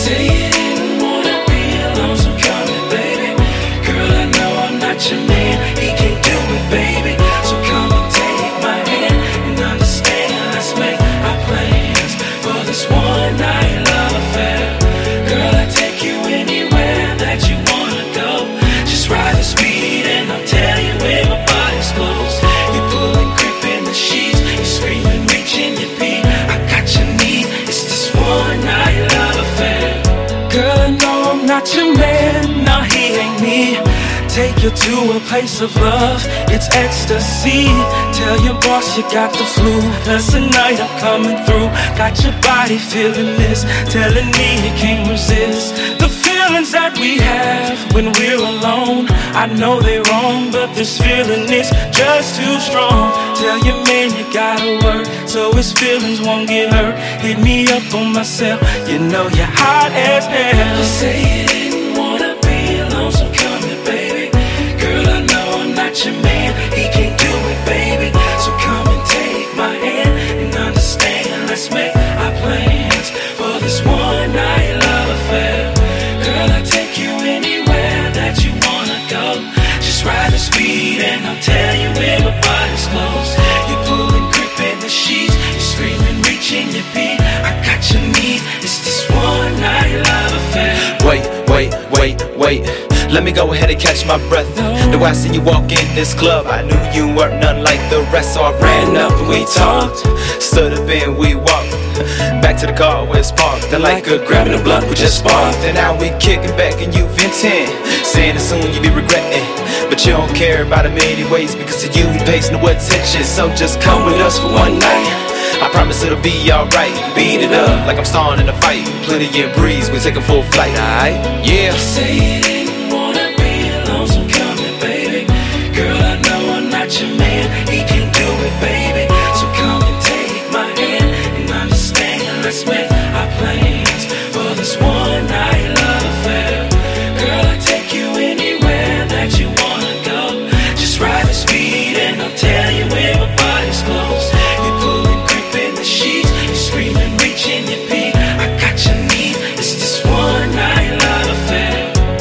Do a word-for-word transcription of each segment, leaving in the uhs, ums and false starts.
say you didn't wanna be alone, so come here, baby. Girl, I know I'm not your man, he can't do it, baby. So come and take my hand and understand. Let's make our plans for this one night love affair. Girl, I take you anywhere that you wanna go. Just ride the speed and I'll tell you where my body's close. You're pulling, gripping the sheets, you're screaming, reaching your beat. I got your need, it's this one night love affair. Girl, I know I'm not your man, no he ain't me. Take you to a place of love, it's ecstasy. Tell your boss you got the flu, cause tonight I'm coming through. Got your body feeling this, telling me you can't resist the feelings that we have when we're alone. I know they're wrong, but this feeling is just too strong. Tell your man you gotta work, so his feelings won't get hurt. Hit me up on my cell, you know you're hot as hell. You say you didn't wanna be alone, so come here, baby. Girl, I know I'm not your man, he can't do it, baby. So come and take my hand and understand. Let's make our plans for this one night love affair. Girl, I'll take you anywhere that you wanna go. Just ride the speed and I'll tell you where my body's close. You're pulling, gripping the sheets, you're screaming, reaching your beat. I got your need, it's this one night love affair. Wait, wait, wait, wait. Let me go ahead and catch my breath. The way I see you walk in this club, I knew you weren't none like the rest. So I ran up and we talked, stood up and we walked back to the car where it's parked. Then like a grabbing a blunt we just sparked. And now we kicking back and you venting, saying that soon you be regretting. But you don't care about him anyways, because to you he pays no attention. So just come with us for one night, I promise it'll be alright. Beat it up like I'm starring in a fight. Plenty of breeze, we take a full flight, alright? Yeah. Say you didn't wanna be alone, so come here, baby. Girl, I know I'm not your man, he can't do it, baby. So come and take my hand and understand. Let's make our plans for this one night love affair. Girl, I'll take you anywhere that you wanna go. Just ride the speed and I'll tell you where my body's close. You're pulling, gripping the sheets, you're screaming, reaching your beat. I got your need, it's this one night love affair.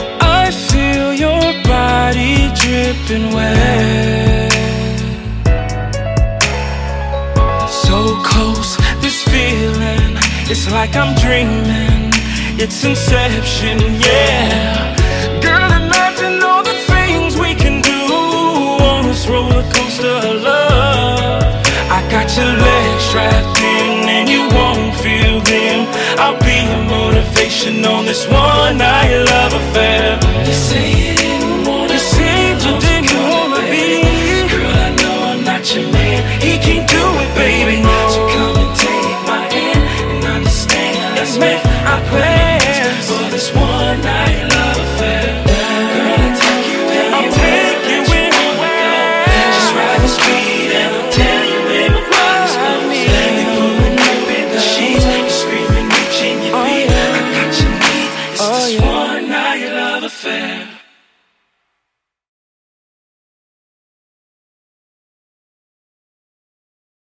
I feel your body dripping wet, so close, this feeling, it's like I'm dreaming. It's inception, yeah. Girl, imagine all the things we can do on this roller coaster of love. I got your legs strapped in and you won't feel them. I'll be your motivation on this one night love.